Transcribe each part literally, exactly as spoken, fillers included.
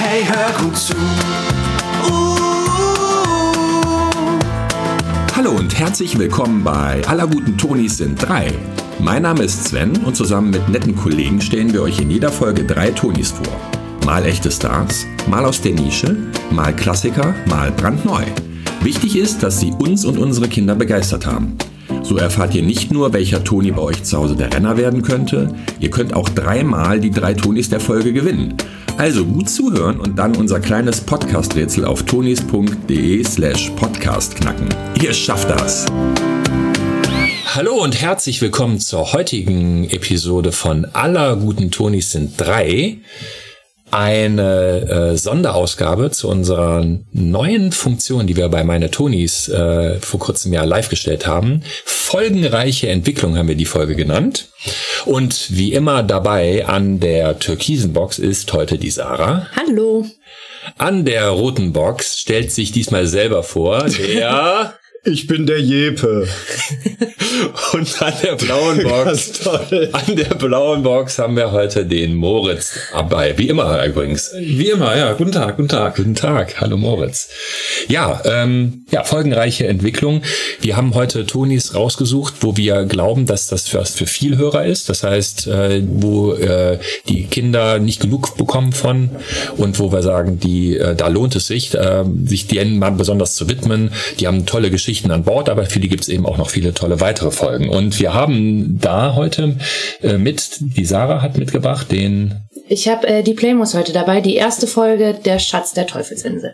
Hey, hör gut zu. Uh. Hallo und herzlich willkommen bei Aller guten Tonis sind drei. Mein Name ist Sven und zusammen mit netten Kollegen stellen wir euch in jeder Folge drei Tonis vor. Mal echte Stars, mal aus der Nische, mal Klassiker, mal brandneu. Wichtig ist, dass sie uns und unsere Kinder begeistert haben. So erfahrt ihr nicht nur, welcher Toni bei euch zu Hause der Renner werden könnte, ihr könnt auch dreimal die drei Tonis der Folge gewinnen. Also gut zuhören und dann unser kleines Podcast-Rätsel auf tonis.de slash podcast knacken. Ihr schafft das! Hallo und herzlich willkommen zur heutigen Episode von Aller guten Tonis sind drei. Eine äh, Sonderausgabe zu unserer neuen Funktion, die wir bei Meine Tonis äh, vor kurzem ja live gestellt haben. Folgenreiche Entwicklung haben wir die Folge genannt. Und wie immer dabei an der türkisen Box ist heute die Sarah. Hallo. An der roten Box stellt sich diesmal selber vor, der... Ich bin der Jeppe. Und an der blauen Box, an der blauen Box haben wir heute den Moritz dabei. Wie immer übrigens. Wie immer, ja. Guten Tag, guten Tag. Guten Tag, hallo Moritz. Ja, ähm, ja, folgenreiche Entwicklung. Wir haben heute Tonis rausgesucht, wo wir glauben, dass das für, für viel Hörer ist. Das heißt, äh, wo äh, die Kinder nicht genug bekommen von und wo wir sagen, die äh, da lohnt es sich, äh, sich denen mal besonders zu widmen. Die haben tolle Geschichten an Bord, aber für die gibt es eben auch noch viele tolle weitere Folgen. Und wir haben da heute äh, mit, die Sarah hat mitgebracht, den... Ich habe äh, die Playmos heute dabei, die erste Folge, Der Schatz der Teufelsinsel.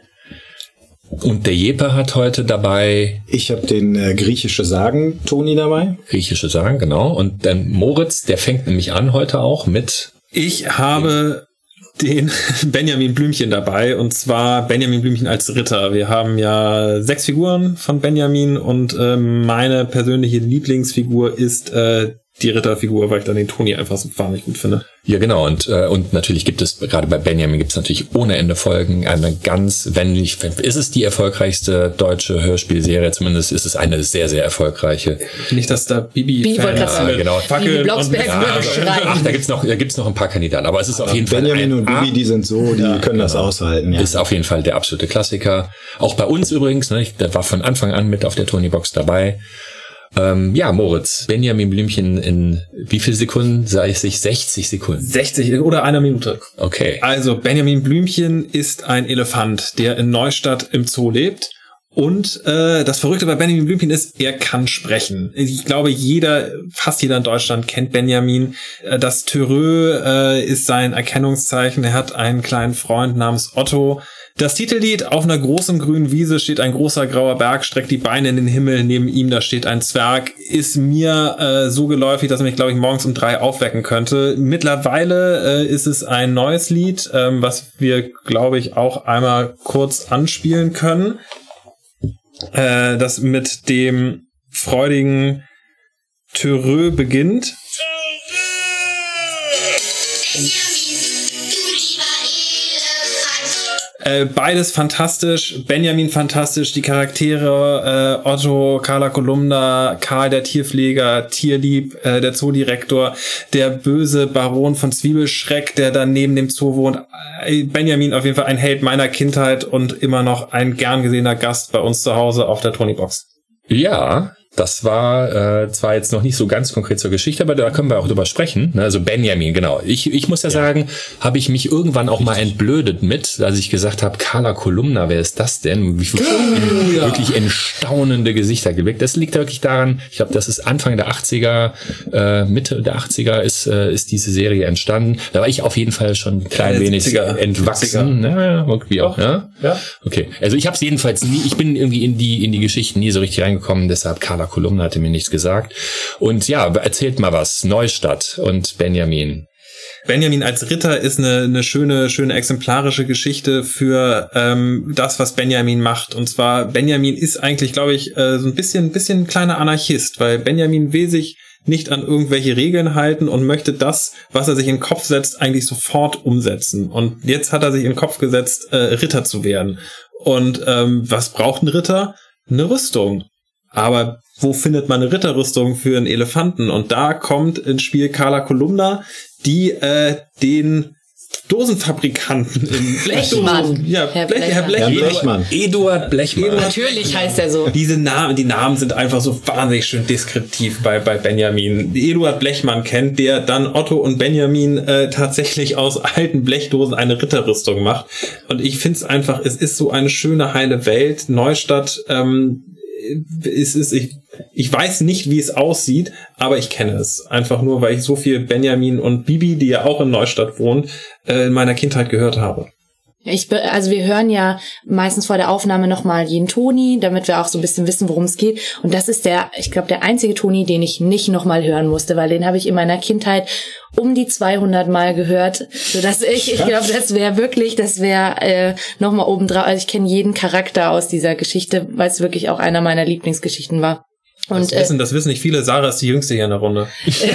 Und der Jeppe hat heute dabei... Ich habe den äh, griechische Sagen Toni dabei. Griechische Sagen, genau. Und dann Moritz, der fängt nämlich an heute auch mit... Ich habe... den Benjamin Blümchen dabei, und zwar Benjamin Blümchen als Ritter. Wir haben ja sechs Figuren von Benjamin und äh, meine persönliche Lieblingsfigur ist äh, die Ritterfigur, weil ich dann den Toni einfach so wahnsinnig gut finde. Ja, genau. Und äh, und natürlich gibt es, gerade bei Benjamin gibt es natürlich ohne Ende Folgen. Eine ganz, wenn nicht, ist es die erfolgreichste deutsche Hörspielserie, zumindest ist es eine sehr, sehr erfolgreiche. Nicht, dass da Bibi... Bibi ja, genau. Bibi Blocksberg ja, ach, da gibt's noch, da gibt's noch ein paar Kandidaten, aber es ist auf jeden Benjamin Fall... Benjamin und Bibi, die sind so, die ja, können genau. das aushalten. Ja. Ist auf jeden Fall der absolute Klassiker. Auch bei uns übrigens, ne, der war von Anfang an mit auf der Toni-Box dabei. Ähm, ja, Moritz, Benjamin Blümchen in wie viel Sekunden? Sag ich sich sechzig Sekunden. sechzig oder einer Minute. Okay. Also, Benjamin Blümchen ist ein Elefant, der in Neustadt im Zoo lebt. Und äh, das Verrückte bei Benjamin Blümchen ist, er kann sprechen. Ich glaube, jeder, fast jeder in Deutschland kennt Benjamin. Das Törö äh, ist sein Erkennungszeichen. Er hat einen kleinen Freund namens Otto. Das Titellied: Auf einer großen grünen Wiese steht ein großer grauer Berg, streckt die Beine in den Himmel, neben ihm da steht ein Zwerg, ist mir äh, so geläufig, dass er mich, glaube ich, morgens um drei aufwecken könnte. Mittlerweile äh, ist es ein neues Lied, ähm, was wir, glaube ich, auch einmal kurz anspielen können. Äh, das mit dem freudigen Törö beginnt. Äh, beides fantastisch, Benjamin fantastisch, die Charaktere äh, Otto, Carla Kolumna, Karl der Tierpfleger, Tierlieb, äh, der Zoodirektor, der böse Baron von Zwiebelschreck, der dann neben dem Zoo wohnt. Äh, Benjamin auf jeden Fall ein Held meiner Kindheit und immer noch ein gern gesehener Gast bei uns zu Hause auf der Toni-Box. Ja, das war äh, zwar jetzt noch nicht so ganz konkret zur Geschichte, aber da können wir auch drüber sprechen. Also Benjamin, genau. Ich ich muss ja, ja. sagen, habe ich mich irgendwann auch mal entblödet mit, als ich gesagt habe, Carla Kolumna, wer ist das denn? Wie viele oh, ja. wirklich entstaunende Gesichter geblickt. Das liegt wirklich daran, ich glaube, das ist Anfang der achtziger, äh, Mitte der achtziger ist äh, ist diese Serie entstanden. Da war ich auf jeden Fall schon ein klein wenig siebziger, entwachsen. siebziger. Naja, irgendwie auch, ja? ja. Okay. Also ich habe es jedenfalls nie, ich bin irgendwie in die in die Geschichten nie so richtig reingekommen, deshalb Carla Kolumna hatte mir nichts gesagt. Und ja, erzählt mal was. Neustadt und Benjamin. Benjamin als Ritter ist eine, eine schöne, schöne exemplarische Geschichte für ähm, das, was Benjamin macht. Und zwar, Benjamin ist eigentlich, glaube ich, äh, so ein bisschen, bisschen ein kleiner Anarchist, weil Benjamin will sich nicht an irgendwelche Regeln halten und möchte das, was er sich in den Kopf setzt, eigentlich sofort umsetzen. Und jetzt hat er sich in den Kopf gesetzt, äh, Ritter zu werden. Und ähm, was braucht ein Ritter? Eine Rüstung. Aber wo findet man eine Ritterrüstung für einen Elefanten? Und da kommt ins Spiel Carla Kolumna, die äh, den Dosenfabrikanten in Blechmann. Ja, Herr Blech, Herr Blechmann. Blechmann. Blechmann. Eduard Blechmann. Natürlich heißt er so. Diese Namen, die Namen sind einfach so wahnsinnig schön deskriptiv bei, bei Benjamin. Eduard Blechmann kennt, der dann Otto und Benjamin äh, tatsächlich aus alten Blechdosen eine Ritterrüstung macht. Und ich finde es einfach, es ist so eine schöne, heile Welt. Neustadt, ähm, es ist, ich, ich weiß nicht, wie es aussieht, aber ich kenne es. Einfach nur, weil ich so viel Benjamin und Bibi, die ja auch in Neustadt wohnt, äh, in meiner Kindheit gehört habe. Ich, be- also wir hören ja meistens vor der Aufnahme nochmal jeden Toni, damit wir auch so ein bisschen wissen, worum es geht. Und das ist der, ich glaube, der einzige Toni, den ich nicht nochmal hören musste, weil den habe ich in meiner Kindheit um die zweihundert Mal gehört, sodass ich, ich glaube, das wäre wirklich, das wäre äh, nochmal obendrauf. Also ich kenne jeden Charakter aus dieser Geschichte, weil es wirklich auch einer meiner Lieblingsgeschichten war. Und, das, wissen, das wissen nicht viele. Sarah ist die Jüngste hier in der Runde.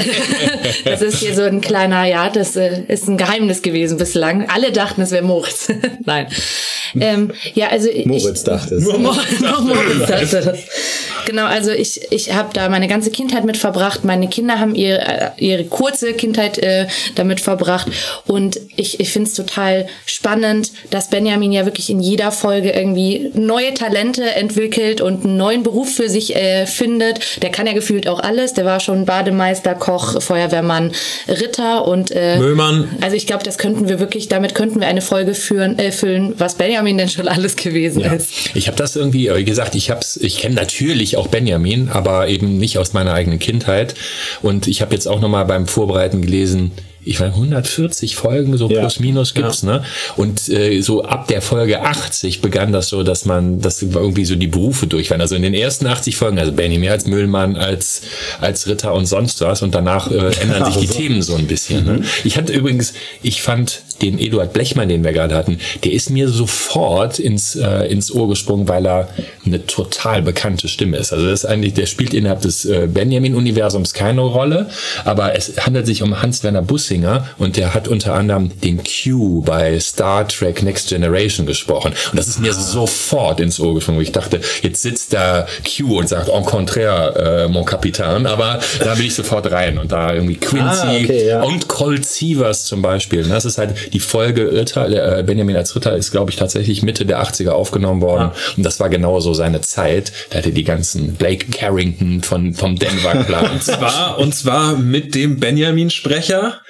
Das ist hier so ein kleiner, ja, das äh, ist ein Geheimnis gewesen bislang. Alle dachten, es wäre Moritz. Nein. Ähm, ja, also Moritz ich, dachte es. Nur Moritz, nur Moritz dachte das. Genau, also ich ich habe da meine ganze Kindheit mit verbracht. Meine Kinder haben ihre, äh, ihre kurze Kindheit äh, damit verbracht. Und ich, ich finde es total spannend, dass Benjamin ja wirklich in jeder Folge irgendwie neue Talente entwickelt und einen neuen Beruf für sich äh, findet. Der kann ja gefühlt auch alles. Der war schon Bademeister, Koch, Feuerwehrmann, Ritter und äh, Müllmann. Also ich glaube, das könnten wir wirklich, damit könnten wir eine Folge führen, äh, füllen, was Benjamin denn schon alles gewesen Ja. ist. Ich habe das irgendwie, wie gesagt, ich hab's, ich kenne natürlich auch Benjamin, aber eben nicht aus meiner eigenen Kindheit. Und ich habe jetzt auch nochmal beim Vorbereiten gelesen, ich meine, hundertvierzig Folgen, so Ja. plus minus gibt's, ja. ne? Und äh, so ab der Folge achtzig begann das so, dass man, dass irgendwie so die Berufe durch waren. Also in den ersten achtzig Folgen, also Benjamin als Müllmann, als als Ritter und sonst was. Und danach äh, ändern sich die Also. Themen so ein bisschen. Mhm. Ne? Ich hatte übrigens, ich fand den Eduard Blechmann, den wir gerade hatten, der ist mir sofort ins äh, ins Ohr gesprungen, weil er eine total bekannte Stimme ist. Also das ist eigentlich, der spielt innerhalb des äh, Benjamin-Universums keine Rolle, aber es handelt sich um Hans-Werner Bussinger und der hat unter anderem den Q bei Star Trek Next Generation gesprochen. Und das ist mir sofort ins Ohr gesprungen. Ich dachte, jetzt sitzt da Q und sagt, en contraire, äh, mon Capitaine, aber da bin ich sofort rein. Und da irgendwie Quincy Ah, okay, ja. und Colt Sievers zum Beispiel. Das ist halt die Folge Ritter, äh, Benjamin als Ritter ist, glaube ich, tatsächlich Mitte der achtziger aufgenommen worden. Ah. Und das war genau so seine Zeit. Da hatte die ganzen Blake Carrington von, vom Denver Clan. Und zwar, und zwar mit dem Benjamin-Sprecher.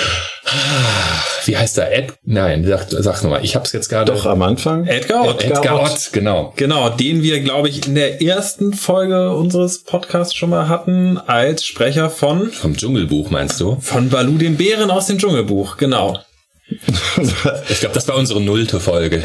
Wie heißt er? Ed? Nein, sag, sag nochmal. Ich hab's jetzt gerade. Doch, am Anfang. Edgar Ott. Edgar, Edgar Ott. Ott, genau. Genau, den wir, glaube ich, in der ersten Folge unseres Podcasts schon mal hatten, als Sprecher von... Vom Dschungelbuch, meinst du? Von Baloo, dem Bären aus dem Dschungelbuch, genau. Ich glaube, das war unsere nullte Folge.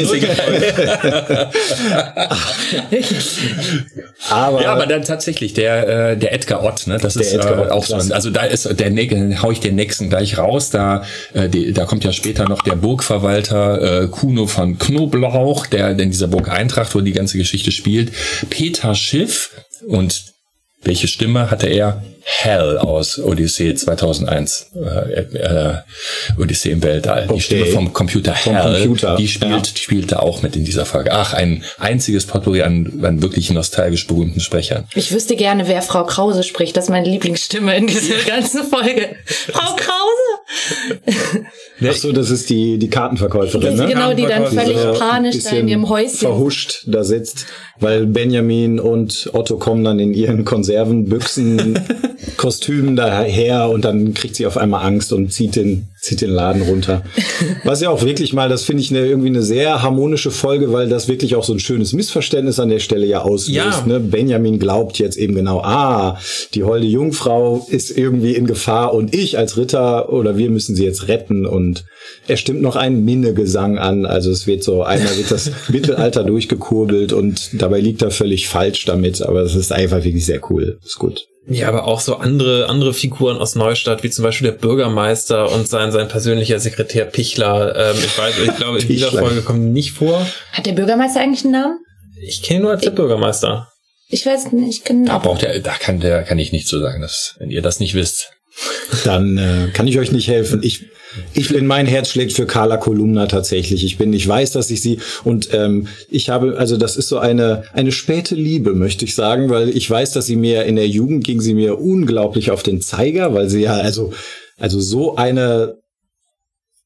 aber, ja, aber dann tatsächlich der äh, der Edgar Ott, ne, das der ist Edgar Ott, äh, auch so. klasse. Also da ist der ne- hau ich den nächsten gleich raus. Da äh, die, da kommt ja später noch der Burgverwalter äh, Kuno von Knoblauch, der in dieser Burg Eintracht, wo die ganze Geschichte spielt. Peter Schiff und welche Stimme hatte er? Hal aus Odyssee zweitausendeins. Äh, äh, Odyssee im Weltall. Die Okay. Stimme vom Computer Vom Hal, Computer, die spielt, ja. die spielte auch mit in dieser Folge. Ach, ein einziges Potpourri an, an wirklich nostalgisch berühmten Sprechern. Ich wüsste gerne, wer Frau Krause spricht. Das ist meine Lieblingsstimme in dieser ganzen Folge. Frau Krause! Ach so, das ist die, die Kartenverkäuferin, ne? Genau, die dann völlig So panisch da in ihrem Häuschen. verhuscht da sitzt, weil Benjamin und Otto kommen dann in ihren Konservenbüchsen Kostümen daher und dann kriegt sie auf einmal Angst und zieht den, zieht den Laden runter. Was ja auch wirklich mal, das finde ich eine, irgendwie eine sehr harmonische Folge, weil das wirklich auch so ein schönes Missverständnis an der Stelle ja auslöst. Ja. Ne? Benjamin glaubt jetzt eben genau, ah, die holde Jungfrau ist irgendwie in Gefahr und ich als Ritter oder wir müssen sie jetzt retten und er stimmt noch einen Minnegesang an. Also es wird so, einmal wird das Mittelalter durchgekurbelt und dabei liegt er völlig falsch damit, aber es ist einfach wirklich sehr cool. Ist gut. Ja, aber auch so andere andere Figuren aus Neustadt, wie zum Beispiel der Bürgermeister und sein sein persönlicher Sekretär Pichler. Ähm, ich weiß, ich glaube, in dieser Pichler. Folge kommen die nicht vor. Hat der Bürgermeister eigentlich einen Namen? Ich kenne ihn nur als der Bürgermeister. Ich weiß nicht, ich kenne Da braucht er, da kann der, kann ich nicht so sagen, dass, wenn ihr das nicht wisst. Dann äh, kann ich euch nicht helfen. Ich, ich bin, mein Herz schlägt für Carla Kolumna tatsächlich. Ich bin, ich weiß, dass ich sie und ähm, ich habe, also das ist so eine eine späte Liebe, möchte ich sagen, weil ich weiß, dass sie mir in der Jugend ging sie mir unglaublich auf den Zeiger, weil sie ja also also so eine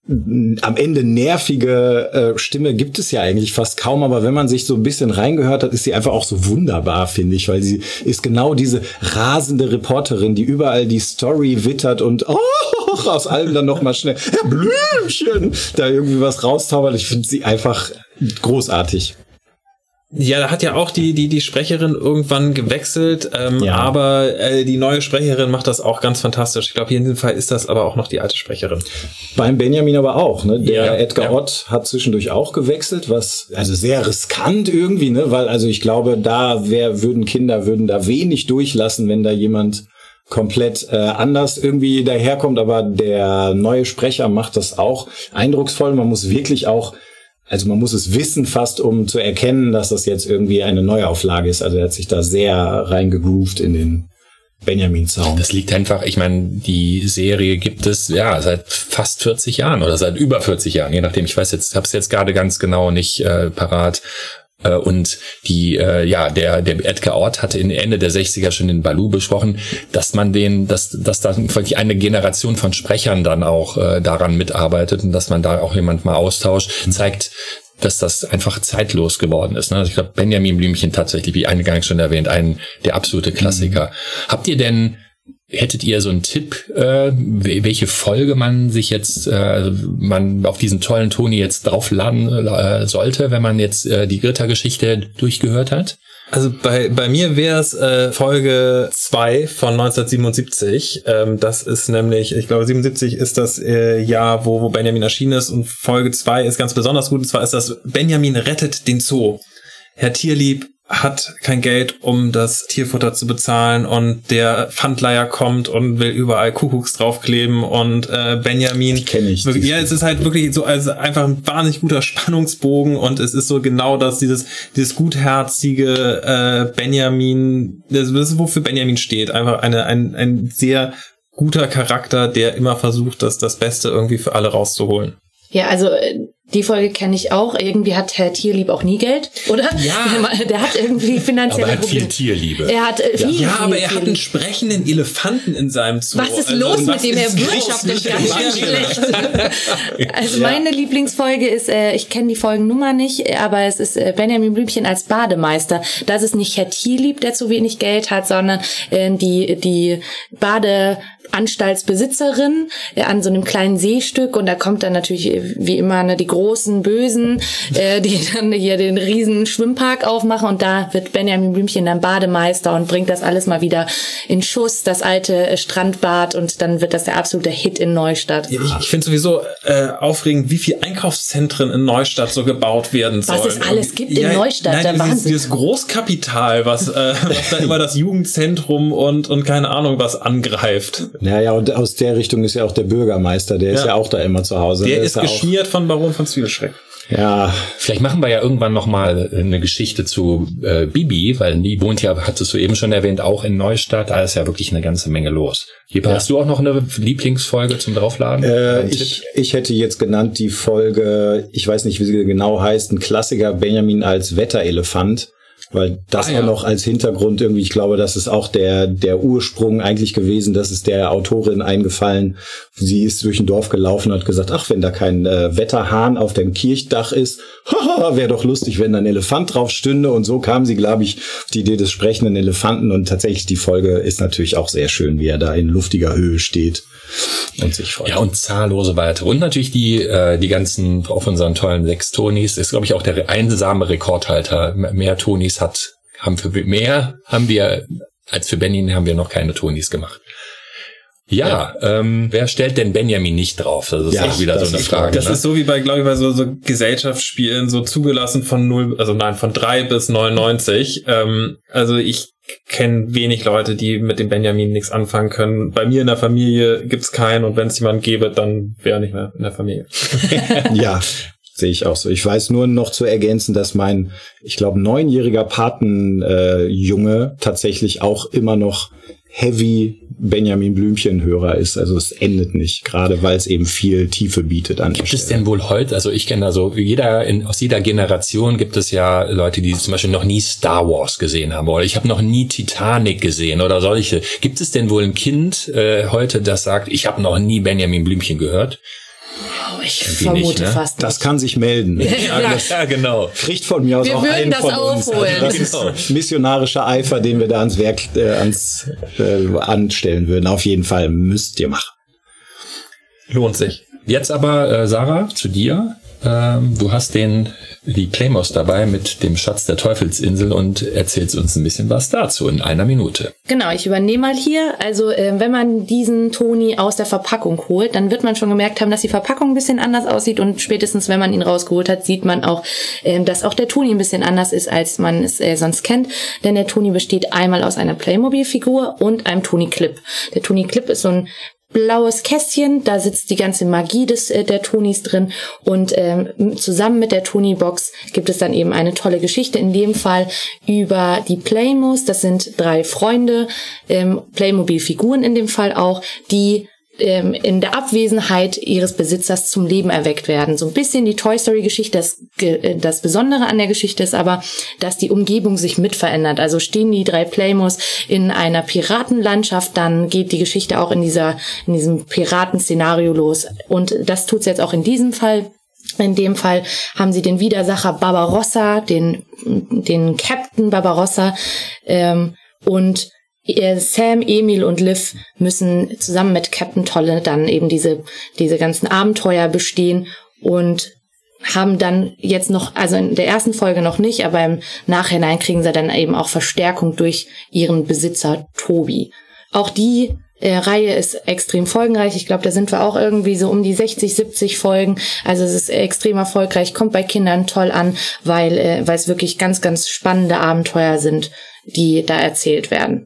am Ende nervige äh, Stimme gibt es ja eigentlich fast kaum, aber wenn man sich so ein bisschen reingehört hat, ist sie einfach auch so wunderbar, finde ich, weil sie ist genau diese rasende Reporterin, die überall die Story wittert und oh, aus allem dann nochmal schnell, Herr Blümchen, da irgendwie was raustaubert. Ich finde sie einfach großartig. Ja, da hat ja auch die die die Sprecherin irgendwann gewechselt, ähm, ja. aber äh, die neue Sprecherin macht das auch ganz fantastisch. Ich glaube, hier in diesem Fall ist das aber auch noch die alte Sprecherin. Beim Benjamin aber auch, ne? Der ja, Edgar ja. Ott hat zwischendurch auch gewechselt, was also sehr riskant irgendwie, ne? Weil also ich glaube, da wär, würden Kinder würden da wenig durchlassen, wenn da jemand komplett äh, anders irgendwie daherkommt. Aber der neue Sprecher macht das auch eindrucksvoll. Man muss wirklich auch Also man muss es wissen fast, um zu erkennen, dass das jetzt irgendwie eine Neuauflage ist. Also er hat sich da sehr reingegroovt in den Benjamin-Sound. Das liegt einfach, ich meine, die Serie gibt es ja seit fast vierzig Jahren oder seit über vierzig Jahren, je nachdem. Ich weiß jetzt, habe es jetzt gerade ganz genau nicht äh, parat. Und die, äh, ja, der, der Edgar Ott hatte in Ende der sechziger schon den Baloo besprochen, dass man den, dass, dass da wirklich eine Generation von Sprechern dann auch äh, daran mitarbeitet und dass man da auch jemand mal austauscht, zeigt, dass das einfach zeitlos geworden ist. Ne? Also ich glaube, Benjamin Blümchen tatsächlich, wie eingangs schon erwähnt, ein der absolute Klassiker. Mhm. Habt ihr denn Hättet ihr so einen Tipp, äh, welche Folge man sich jetzt, äh, man auf diesen tollen Toni jetzt draufladen äh, sollte, wenn man jetzt äh, die Rittergeschichte durchgehört hat? Also bei bei mir wäre es äh, Folge zwei von neunzehnhundertsiebenundsiebzig. Ähm, das ist nämlich, ich glaube siebenundsiebzig ist das äh, Jahr, wo, wo Benjamin erschienen ist, und Folge zwei ist ganz besonders gut, und zwar ist das Benjamin rettet den Zoo. Herr Tierlieb hat kein Geld, um das Tierfutter zu bezahlen, und der Pfandleiher kommt und will überall Kuckucks draufkleben, und äh, Benjamin, die kenne ich. Wirklich, ja, es ist halt wirklich so, also einfach ein wahnsinnig guter Spannungsbogen, und es ist so genau das, dieses dieses gutherzige äh, Benjamin, das, das ist, wofür Benjamin steht, einfach eine ein ein sehr guter Charakter, der immer versucht, das das Beste irgendwie für alle rauszuholen. Ja, also die Folge kenne ich auch. Irgendwie hat Herr Tierlieb auch nie Geld, oder? Ja. Der hat irgendwie finanzielle aber er hat Probleme. viel Tierliebe. Er hat äh, viel, Ja, viel, aber er viel hat einen sprechenden Elefanten in seinem Zoo. Was ist also, los was mit dem? Er ist wirtschaftet los ganz mit schön dem schlecht. Also meine Lieblingsfolge ist, äh, ich kenne die Folgennummer nicht, aber es ist äh, Benjamin Blümchen als Bademeister. Das ist nicht Herr Tierlieb, der zu wenig Geld hat, sondern äh, die die Badeanstaltsbesitzerin äh, an so einem kleinen Seestück, und da kommt dann natürlich äh, wie immer ne, die großen Bösen, äh, die dann hier den riesen Schwimmpark aufmachen, und da wird Benjamin Blümchen dann Bademeister und bringt das alles mal wieder in Schuss, das alte äh, Strandbad, und dann wird das der absolute Hit in Neustadt. Ja, ich ich finde sowieso äh, aufregend, wie viel Einkaufszentren in Neustadt so gebaut werden sollen. Was es alles gibt in ja, Neustadt, nein, der dieses, Wahnsinn. dieses Großkapital, was, äh, was da immer das Jugendzentrum und und keine Ahnung was angreift. Naja, und aus der Richtung ist ja auch der Bürgermeister, der Ja. ist ja auch da immer zu Hause. Der Der ist ja geschmiert von Baron von Zwiebelschreck. Ja, Vielleicht machen wir ja irgendwann noch mal eine Geschichte zu äh, Bibi, weil die wohnt ja, hattest du eben schon erwähnt, auch in Neustadt. Da ist ja wirklich eine ganze Menge los. Jepa, Ja. hast du auch noch eine Lieblingsfolge zum Draufladen? Äh, Ein ich, Tipp? ich hätte jetzt genannt die Folge, ich weiß nicht, wie sie genau heißt, ein Klassiker, Benjamin als Wetterelefant, weil das Ah, ja. auch noch als Hintergrund irgendwie, ich glaube, das ist auch der der Ursprung eigentlich gewesen, das ist der Autorin eingefallen. Sie ist durch ein Dorf gelaufen und hat gesagt, ach, wenn da kein äh, Wetterhahn auf dem Kirchdach ist, wäre doch lustig, wenn da ein Elefant drauf stünde, und so kam sie, glaube ich, auf die Idee des sprechenden Elefanten, und tatsächlich die Folge ist natürlich auch sehr schön, wie er da in luftiger Höhe steht und sich freut. Ja, und zahllose weitere. Und natürlich die äh, die ganzen auf unseren tollen sechs Tonis. Ist, glaube ich, auch der einsame Rekordhalter. Mehr Tonis hat, haben für mehr haben wir, als für Benjamin haben wir noch keine Tonis gemacht. Ja, ja. Ähm, wer stellt denn Benjamin nicht drauf? Das ist Ja, auch wieder das so eine ist Frage. Das ne? ist so wie bei, glaube ich, bei so, so Gesellschaftsspielen, so zugelassen von null, also nein, von drei bis neunundneunzig. Ähm, also ich kenne wenig Leute, die mit dem Benjamin nichts anfangen können. Bei mir in der Familie gibt's keinen, und wenn es jemanden gäbe, dann wäre er nicht mehr in der Familie. Ja, sehe ich auch so. Ich weiß nur noch zu ergänzen, dass mein, ich glaube, neunjähriger Patenjunge äh, Junge tatsächlich auch immer noch heavy Benjamin Blümchen-Hörer ist. Also es endet nicht, gerade weil es eben viel Tiefe bietet an der Gibt es Stelle. denn wohl heute, also ich kenne da so, jeder in, aus jeder Generation gibt es ja Leute, die zum Beispiel noch nie Star Wars gesehen haben, oder ich habe noch nie Titanic gesehen oder solche. Gibt es denn wohl ein Kind äh, heute, das sagt, ich habe noch nie Benjamin Blümchen gehört? Oh, ich Irgendwie vermute nicht, ne? fast nicht. Das kann sich melden. Ja, ja, genau. Kriegt von mir aus Wir auch würden einen das von uns. aufholen. Also das ist missionarischer Eifer, den wir da ans Werk äh, ans, äh, anstellen würden. Auf jeden Fall müsst ihr machen. Lohnt sich. Jetzt aber, äh, Sarah, zu dir. Ähm, du hast den die Playmos dabei mit dem Schatz der Teufelsinsel und erzählst uns ein bisschen was dazu in einer Minute. Genau, ich übernehme mal hier. Also äh, wenn man diesen Toni aus der Verpackung holt, dann wird man schon gemerkt haben, dass die Verpackung ein bisschen anders aussieht und spätestens, wenn man ihn rausgeholt hat, sieht man auch, äh, dass auch der Toni ein bisschen anders ist, als man es äh, sonst kennt. Denn der Toni besteht einmal aus einer Playmobil-Figur und einem Toni-Clip. Der Toni-Clip ist so ein blaues Kästchen, da sitzt die ganze Magie des äh, der Tonis drin und ähm, zusammen mit der Toni-Box gibt es dann eben eine tolle Geschichte, in dem Fall über die Playmos, das sind drei Freunde, ähm, Playmobil-Figuren in dem Fall auch, die ähm, in der Abwesenheit ihres Besitzers zum Leben erweckt werden. So ein bisschen die Toy Story-Geschichte, das, das Besondere an der Geschichte ist aber, dass die Umgebung sich mit verändert. Also stehen die drei Playmos in einer Piratenlandschaft, dann geht die Geschichte auch in dieser in diesem Piratenszenario los. Und das tut's jetzt auch in diesem Fall. In dem Fall haben sie den Widersacher Barbarossa, den den Captain Barbarossa ähm, und Sam, Emil und Liv müssen zusammen mit Captain Tolle dann eben diese diese ganzen Abenteuer bestehen und haben dann jetzt noch, also in der ersten Folge noch nicht, aber im Nachhinein kriegen sie dann eben auch Verstärkung durch ihren Besitzer Tobi. Auch die äh, Reihe ist extrem folgenreich. Ich glaube, da sind wir auch irgendwie so um die sechzig, siebzig Folgen. Also es ist extrem erfolgreich, kommt bei Kindern toll an, weil äh, weil es wirklich ganz, ganz spannende Abenteuer sind, die da erzählt werden.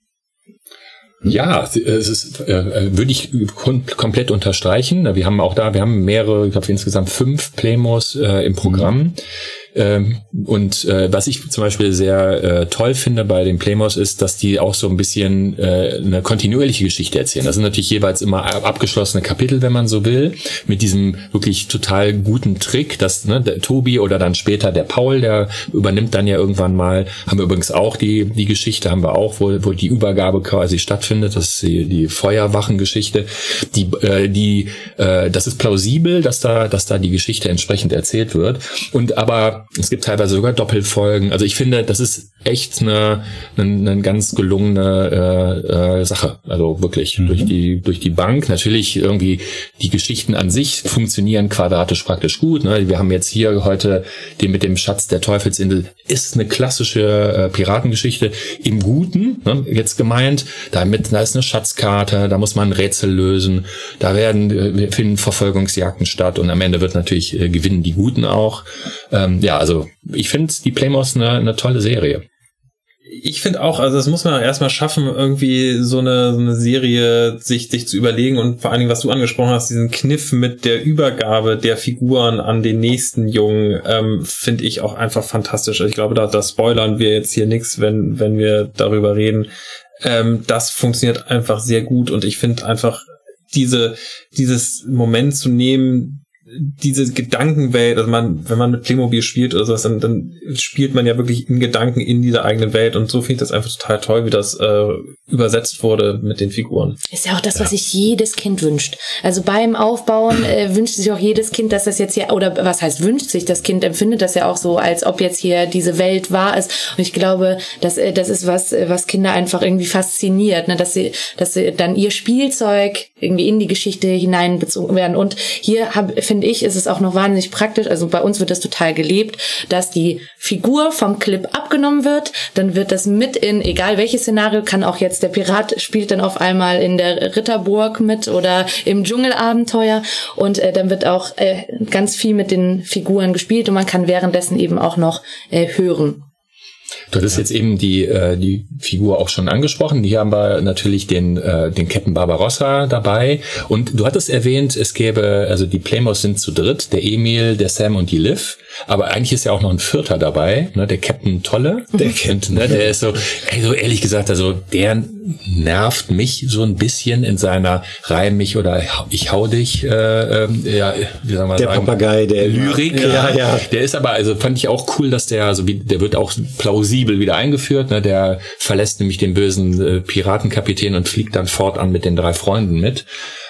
Ja, es ist, äh, würde ich kom- komplett unterstreichen. Wir haben auch da, wir haben mehrere, ich glaube insgesamt fünf Playmos äh, im Programm. Mhm. Ähm, und äh, was ich zum Beispiel sehr äh, toll finde bei den Playmos ist, dass die auch so ein bisschen äh, eine kontinuierliche Geschichte erzählen. Das sind natürlich jeweils immer abgeschlossene Kapitel, wenn man so will, mit diesem wirklich total guten Trick, dass ne, der Tobi oder dann später der Paul, der übernimmt dann ja irgendwann mal, haben wir übrigens auch die die Geschichte, haben wir auch, wo, wo die Übergabe quasi stattfindet, das ist die, die Feuerwachengeschichte, die äh, die äh, das ist plausibel, dass da dass da die Geschichte entsprechend erzählt wird und aber es gibt teilweise sogar Doppelfolgen. Also ich finde, das ist echt eine, eine, eine ganz gelungene äh, äh, Sache. Also wirklich mhm. durch die durch die Bank. Natürlich irgendwie die Geschichten an sich funktionieren quadratisch praktisch gut. Ne? Wir haben jetzt hier heute den mit dem Schatz der Teufelsinsel. Ist eine klassische äh, Piratengeschichte im Guten. Ne? Jetzt gemeint, damit da ist eine Schatzkarte, da muss man ein Rätsel lösen. Da werden äh, finden Verfolgungsjagden statt und am Ende wird natürlich äh, gewinnen die Guten auch. Ähm, ja, also ich finde die Playmos eine, eine tolle Serie. Ich finde auch, also das muss man erstmal schaffen, irgendwie so eine, so eine Serie sich, sich zu überlegen und vor allen Dingen, was du angesprochen hast, diesen Kniff mit der Übergabe der Figuren an den nächsten Jungen, ähm, finde ich auch einfach fantastisch. Ich glaube, da, da spoilern wir jetzt hier nichts, wenn, wenn wir darüber reden. Ähm, das funktioniert einfach sehr gut und ich finde einfach diese, dieses Moment zu nehmen, diese Gedankenwelt, also man, wenn man mit Playmobil spielt oder sowas, dann, dann spielt man ja wirklich in Gedanken in dieser eigenen Welt und so finde ich das einfach total toll, wie das äh, übersetzt wurde mit den Figuren. Ist ja auch das, was sich jedes Kind wünscht. Also beim Aufbauen äh, wünscht sich auch jedes Kind, dass das jetzt hier, oder was heißt wünscht sich, das Kind empfindet das ja auch so, als ob jetzt hier diese Welt wahr ist. Und ich glaube, das, äh, das ist was, was Kinder einfach irgendwie fasziniert, ne? dass sie, dass sie dann ihr Spielzeug irgendwie in die Geschichte hineinbezogen werden. Und hier habe, finde ich, ist es auch noch wahnsinnig praktisch, also bei uns wird das total gelebt, dass die Figur vom Clip abgenommen wird, dann wird das mit in, egal welches Szenario, kann auch jetzt der Pirat spielt dann auf einmal in der Ritterburg mit oder im Dschungelabenteuer und äh, dann wird auch äh, ganz viel mit den Figuren gespielt und man kann währenddessen eben auch noch äh, hören. Du hattest ja. jetzt eben die äh, die Figur auch schon angesprochen. Hier haben wir natürlich den äh, den Captain Barbarossa dabei. Und du hattest erwähnt, es gäbe, also die Playmos sind zu dritt, der Emil, der Sam und die Liv. Aber eigentlich ist ja auch noch ein Vierter dabei, ne, der Captain Tolle. Der Captain, ne, der ist so, also ehrlich gesagt, also der nervt mich so ein bisschen in seiner Reim mich oder ich hau dich, äh, äh, ja, wie soll man der sagen? Der Papagei, der Lyrik. Ja, ja. Der ist aber, also fand ich auch cool, dass der, also wie, der wird auch plausibel wieder eingeführt, ne, der verlässt nämlich den bösen äh, Piratenkapitän und fliegt dann fortan mit den drei Freunden mit.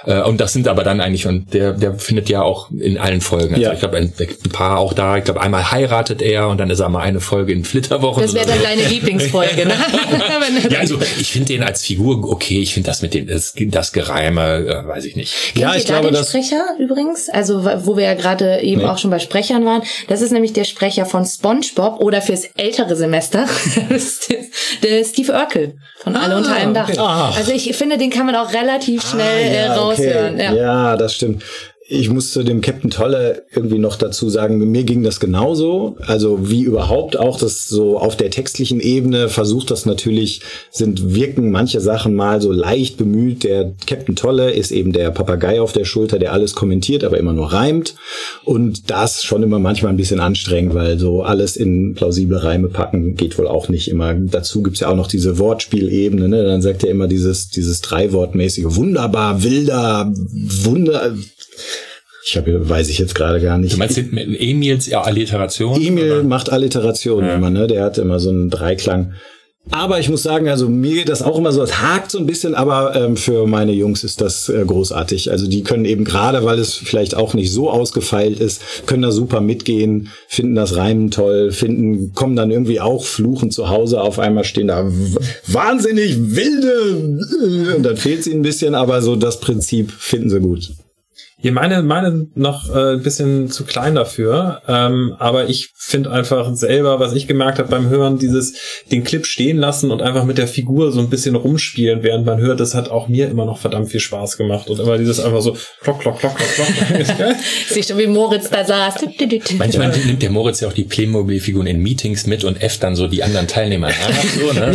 Äh, und das sind aber dann eigentlich, und der der findet ja auch in allen Folgen. Also Ja. ich glaube, ein, ein paar auch da. Ich glaube, einmal heiratet er und dann ist er mal eine Folge in Flitterwochen. Das wäre dann deine Lieblingsfolge, ne? Ja, also ich finde den als Figur okay. Ich finde das mit dem das, das Gereime, äh, weiß ich nicht. Kennt Ja, ihr ich da glaube, den das- Sprecher übrigens? Also wo wir ja gerade eben Nee. auch schon bei Sprechern waren. Das ist nämlich der Sprecher von SpongeBob oder fürs ältere Semester das ist der Steve Urkel von Alle unter einem Dach. okay. Ah. Also ich finde, den kann man auch relativ schnell äh, ja, raushören. okay. Ja. Ja, das stimmt. Ich muss zu dem Captain Tolle irgendwie noch dazu sagen, mir ging das genauso. Also wie überhaupt auch, das so auf der textlichen Ebene versucht das natürlich, sind, wirken manche Sachen mal so leicht bemüht. Der Captain Tolle ist eben der Papagei auf der Schulter, der alles kommentiert, aber immer nur reimt. Und das schon immer manchmal ein bisschen anstrengend, weil so alles in plausible Reime packen geht wohl auch nicht immer. Dazu gibt's ja auch noch diese Wortspielebene, ne? Dann sagt er immer dieses, dieses Dreiwortmäßige, wunderbar, wilder, wunder... Ich habe, weiß ich jetzt gerade gar nicht. Du meinst den Emils Alliteration? Emil oder? macht Alliterationen Ja. immer, ne? Der hat immer so einen Dreiklang. Aber ich muss sagen, also mir geht das auch immer so, es hakt so ein bisschen, aber ähm, für meine Jungs ist das äh, großartig. Also die können eben gerade, weil es vielleicht auch nicht so ausgefeilt ist, können da super mitgehen, finden das Reimen toll, finden, kommen dann irgendwie auch fluchen zu Hause, auf einmal stehen da w- wahnsinnig wilde, äh, und dann fehlt sie ein bisschen, aber so das Prinzip finden sie gut. Hier meine, meine noch äh, ein bisschen zu klein dafür, ähm, aber ich finde einfach selber, was ich gemerkt habe beim Hören, dieses den Clip stehen lassen und einfach mit der Figur so ein bisschen rumspielen, während man hört, das hat auch mir immer noch verdammt viel Spaß gemacht und immer dieses einfach so klock, klock, klock, klock, klock. Siehst du, wie Moritz da saß. Manchmal nimmt der Moritz ja auch die Playmobil-Figuren in Meetings mit und F dann so die anderen Teilnehmer nach. So, ne?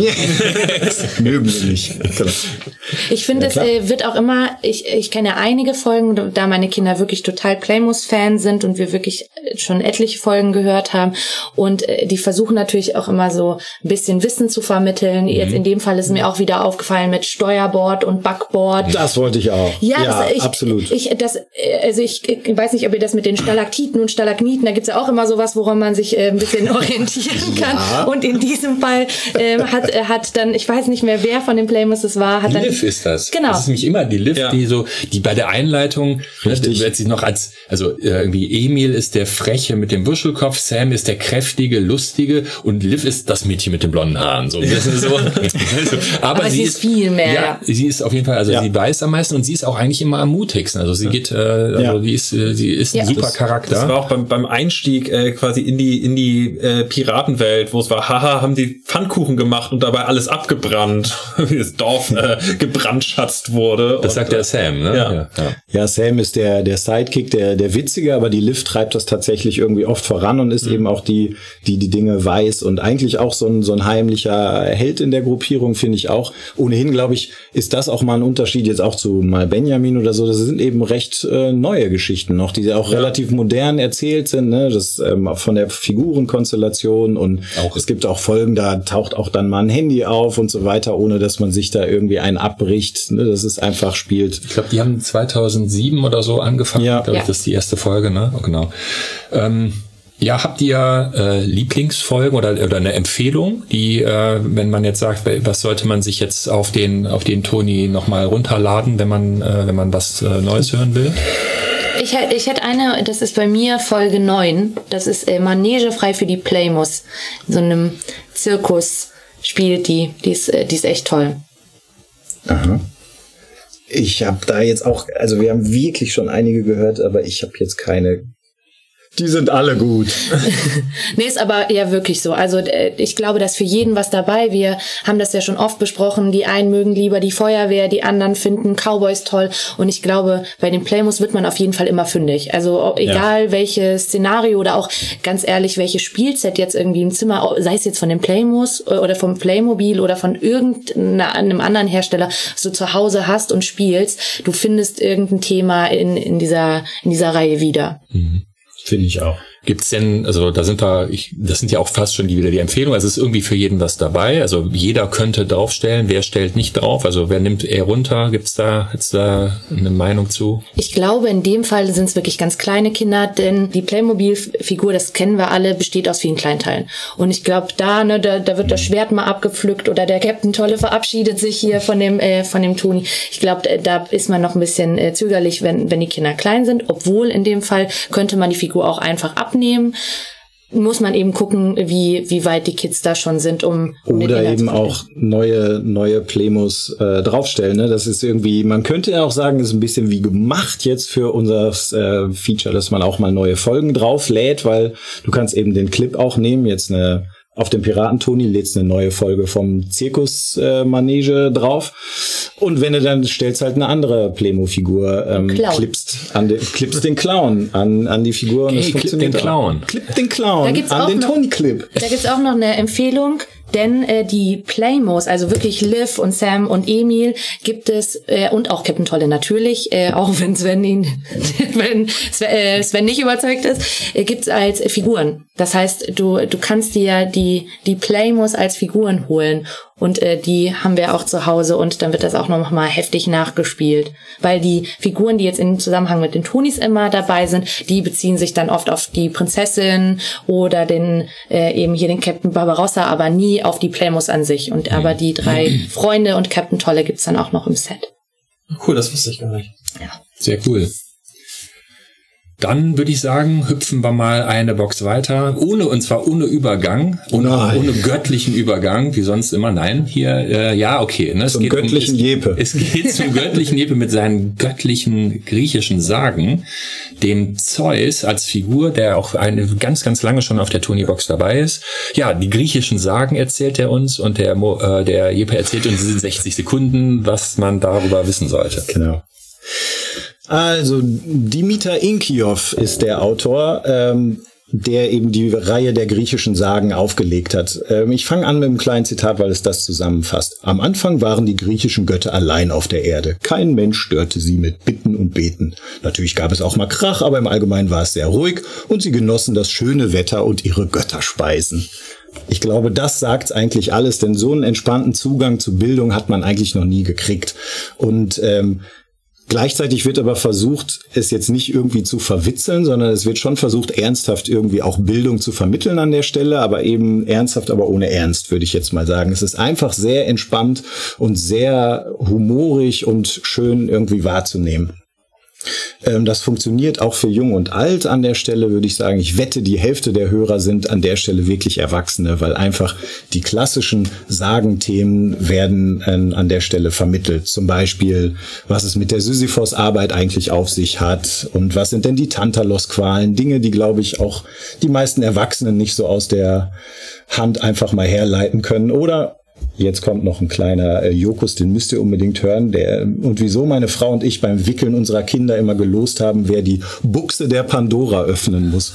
Mögen sie nicht. Ich finde, es äh, wird auch immer, ich, ich kenne einige Folgen, da meine Kinder wirklich total Playmus-Fan sind und wir wirklich schon etliche Folgen gehört haben. Und äh, die versuchen natürlich auch immer so ein bisschen Wissen zu vermitteln. Mhm. Jetzt in dem Fall ist mir auch wieder aufgefallen mit Steuerboard und Backboard. Das wollte ich auch. Ja, Ja, das, ich, absolut. Ich, das, äh, also ich, ich weiß nicht, ob ihr das mit den Stalaktiten und Stalagniten, da gibt's ja auch immer sowas, woran man sich äh, ein bisschen orientieren kann. Ja. Und in diesem Fall ähm, hat, äh, hat dann, ich weiß nicht mehr, wer von den Playmus es war, hat Die dann... Liv ist das. Genau. Das ist nämlich immer die Liv, Ja. die so, die bei der Einleitung, ne, wird sie noch als, also äh, irgendwie Emil ist der Freche mit dem Wuschelkopf, Sam ist der kräftige, lustige und Liv ist das Mädchen mit den blonden Haaren. So, ein bisschen so. Also, aber, Aber sie ist viel mehr, Ja, ja. sie ist auf jeden Fall, also Ja. sie weiß am meisten und sie ist auch eigentlich immer am mutigsten. Also sie geht, äh, also Ja. die ist, äh, sie ist ein Ja. super Das Charakter. war auch beim, beim Einstieg äh, quasi in die in die äh, Piratenwelt, wo es war, haha, haben die Pfannkuchen gemacht und dabei alles abgebrannt, wie das Dorf äh, gebrandschatzt wurde. Das und, sagt der Sam, ne? Ja. ja. Ja, Sam ist der, der Sidekick, der, der Witzige, aber die Liv treibt das tatsächlich irgendwie oft voran und ist Mhm. eben auch die, die die Dinge weiß und eigentlich auch so ein, so ein heimlicher Held in der Gruppierung, finde ich auch. Ohnehin, glaube ich, ist das auch mal ein Unterschied jetzt auch zu mal Benjamin oder so. Das sind eben recht äh, neue Geschichten noch, die auch relativ modern erzählt sind, ne? Das ähm, von der Figurenkonstellation und Auch. es gibt auch Folgen, da taucht auch dann mal ein Handy auf und so weiter, ohne dass man sich da irgendwie einen abbricht. Ne? Das ist einfach spielt. Ich glaube, die haben zweitausendsieben oder so angefangen. Ja. Glaub ich, Ja. das ist die erste Folge, ne? Oh, genau. Ähm, ja, habt ihr äh, Lieblingsfolgen oder, oder eine Empfehlung, die, äh, wenn man jetzt sagt, was sollte man sich jetzt auf den auf den Toni nochmal runterladen, wenn man äh, wenn man was äh, Neues hören will? Ich, hätt- ich hätte eine, das ist bei mir Folge neun. Das ist äh, Manege frei für die Playmus. In so einem Zirkus spielt die. Die ist, äh, die ist echt toll. Aha. Ich habe da jetzt auch, also wir haben wirklich schon einige gehört, aber ich habe jetzt keine. Die sind alle gut. Nee, ist aber ja wirklich so. Also äh, ich glaube, dass für jeden was dabei. Wir haben das ja schon oft besprochen. Die einen mögen lieber die Feuerwehr, die anderen finden Cowboys toll. Und ich glaube, bei den Playmus wird man auf jeden Fall immer fündig. Also ob- egal welches Szenario oder auch ganz ehrlich, welches Spielset jetzt irgendwie im Zimmer, sei es jetzt von den Playmus oder vom Playmobil oder von irgendeinem anderen Hersteller, was du zu Hause hast und spielst, du findest irgendein Thema in, in dieser in dieser Reihe wieder. Finde ich auch. Gibt's denn, also da sind wir, ich, das sind ja auch fast schon die, wieder die Empfehlungen, also es ist irgendwie für jeden was dabei, also jeder könnte draufstellen, wer stellt nicht drauf, also wer nimmt eher runter, gibt's da jetzt da eine Meinung zu? Ich glaube, in dem Fall sind es wirklich ganz kleine Kinder, denn die Playmobil-Figur, das kennen wir alle, besteht aus vielen Kleinteilen. Und ich glaube, da, ne, da, da wird das Schwert mal abgepflückt oder der Captain Tolle verabschiedet sich hier von dem, äh, von dem Toni. Ich glaube, da ist man noch ein bisschen äh, zögerlich, wenn, wenn die Kinder klein sind, obwohl in dem Fall könnte man die Figur auch einfach abnehmen. Abnehmen, muss man eben gucken, wie wie weit die Kids da schon sind, um, um oder eben auch neue neue Playmos äh, draufstellen. Ne? Das ist irgendwie, man könnte ja auch sagen, ist ein bisschen wie gemacht jetzt für unser äh, Feature, dass man auch mal neue Folgen drauflädt, weil du kannst eben den Clip auch nehmen, jetzt eine auf dem Piraten-Toni lädst eine neue Folge vom Zirkus-Manege äh, drauf. Und wenn du dann stellst halt eine andere Playmo-Figur, ähm, klippst, an den, klippst den Clown an, an die Figur und hey, das funktioniert den Clown. Klipp den Clown an den Toni-Clip. Da gibt's auch noch eine Empfehlung. Denn äh, die Playmos, also wirklich Liv und Sam und Emil, gibt es, äh, und auch Captain Tolle natürlich, äh, auch wenn Sven ihn, wenn Sven, äh, Sven nicht überzeugt ist, äh, gibt's als Figuren. Das heißt, du du kannst dir die die Playmos als Figuren holen. Und äh, die haben wir auch zu Hause und dann wird das auch noch mal heftig nachgespielt. Weil die Figuren, die jetzt im Zusammenhang mit den Tonis immer dabei sind, die beziehen sich dann oft auf die Prinzessin oder den äh, eben hier den Captain Barbarossa, aber nie auf die Playmos an sich. Und aber die drei Freunde und Captain Tolle gibt's dann auch noch im Set. Cool, das wusste ich gar nicht. Ja. Sehr cool. Dann würde ich sagen, hüpfen wir mal eine Box weiter, ohne, und zwar ohne Übergang, ohne, ohne göttlichen Übergang, wie sonst immer. Nein, hier, äh, ja, okay. Ne, es zum geht göttlichen um, es, Jeppe. Es geht zum göttlichen Jeppe mit seinen göttlichen griechischen Sagen, dem Zeus als Figur, der auch eine ganz, ganz lange schon auf der Tony-Box dabei ist. Ja, die griechischen Sagen erzählt er uns und der, äh, der Jeppe erzählt uns in sechzig Sekunden, was man darüber wissen sollte. Genau. Also Dimitar Inkiov ist der Autor, ähm, der eben die Reihe der griechischen Sagen aufgelegt hat. Ähm, ich fange an mit einem kleinen Zitat, weil es das zusammenfasst. Am Anfang waren die griechischen Götter allein auf der Erde. Kein Mensch störte sie mit Bitten und Beten. Natürlich gab es auch mal Krach, aber im Allgemeinen war es sehr ruhig und sie genossen das schöne Wetter und ihre Götterspeisen. Ich glaube, das sagt eigentlich alles, denn so einen entspannten Zugang zu Bildung hat man eigentlich noch nie gekriegt. Und ähm, gleichzeitig wird aber versucht, es jetzt nicht irgendwie zu verwitzeln, sondern es wird schon versucht, ernsthaft irgendwie auch Bildung zu vermitteln an der Stelle, aber eben ernsthaft, aber ohne Ernst, würde ich jetzt mal sagen. Es ist einfach sehr entspannt und sehr humorig und schön irgendwie wahrzunehmen. Das funktioniert auch für Jung und Alt an der Stelle, würde ich sagen. Ich wette, die Hälfte der Hörer sind an der Stelle wirklich Erwachsene, weil einfach die klassischen Sagenthemen werden äh, an der Stelle vermittelt. Zum Beispiel, was es mit der Sisyphos-Arbeit eigentlich auf sich hat und was sind denn die Tantalos-Qualen? Dinge, die, glaube ich, auch die meisten Erwachsenen nicht so aus der Hand einfach mal herleiten können. Oder jetzt kommt noch ein kleiner äh, Jokus, den müsst ihr unbedingt hören. Der, und wieso meine Frau und ich beim Wickeln unserer Kinder immer gelost haben, wer die Buchse der Pandora öffnen muss.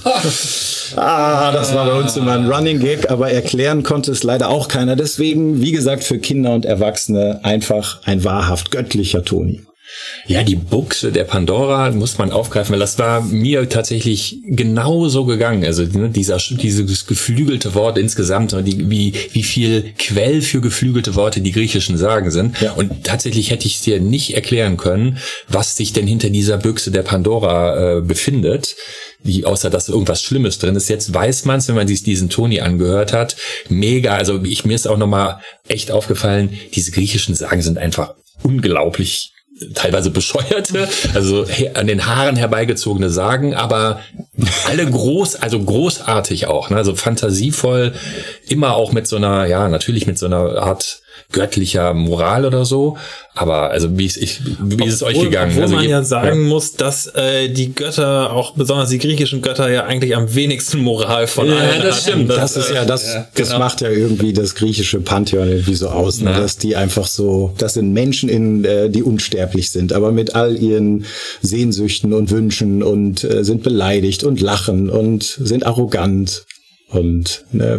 Ah, das war bei uns immer ein Running Gag, aber erklären konnte es leider auch keiner. Deswegen, wie gesagt, für Kinder und Erwachsene einfach ein wahrhaft göttlicher Toni. Ja, die Buchse der Pandora muss man aufgreifen, weil das war mir tatsächlich genauso gegangen. Also ne, dieser dieses geflügelte Wort insgesamt, die, wie wie viel Quell für geflügelte Worte die griechischen Sagen sind. Ja. Und tatsächlich hätte ich es dir nicht erklären können, was sich denn hinter dieser Büchse der Pandora äh, befindet. Die, außer dass irgendwas Schlimmes drin ist. Jetzt weiß man es, wenn man sich diesen Toni angehört hat. Mega, also ich mir ist auch nochmal echt aufgefallen, diese griechischen Sagen sind einfach unglaublich, teilweise bescheuerte, also an den Haaren herbeigezogene Sagen, aber alle groß, also großartig auch, ne? Also fantasievoll, immer auch mit so einer, ja, natürlich mit so einer Art göttlicher Moral oder so, aber also wie ist, ich, wie ist es euch gegangen? Obwohl also man je, ja sagen ja. muss, dass äh, die Götter, auch besonders die griechischen Götter, ja eigentlich am wenigsten Moral von ja, allen das stimmt. Das, das ist ja das, ja, das genau. macht ja irgendwie das griechische Pantheon irgendwie so aus, ne? Dass die einfach so, das sind Menschen, in, äh, die unsterblich sind, aber mit all ihren Sehnsüchten und Wünschen und äh, sind beleidigt und lachen und sind arrogant und ne,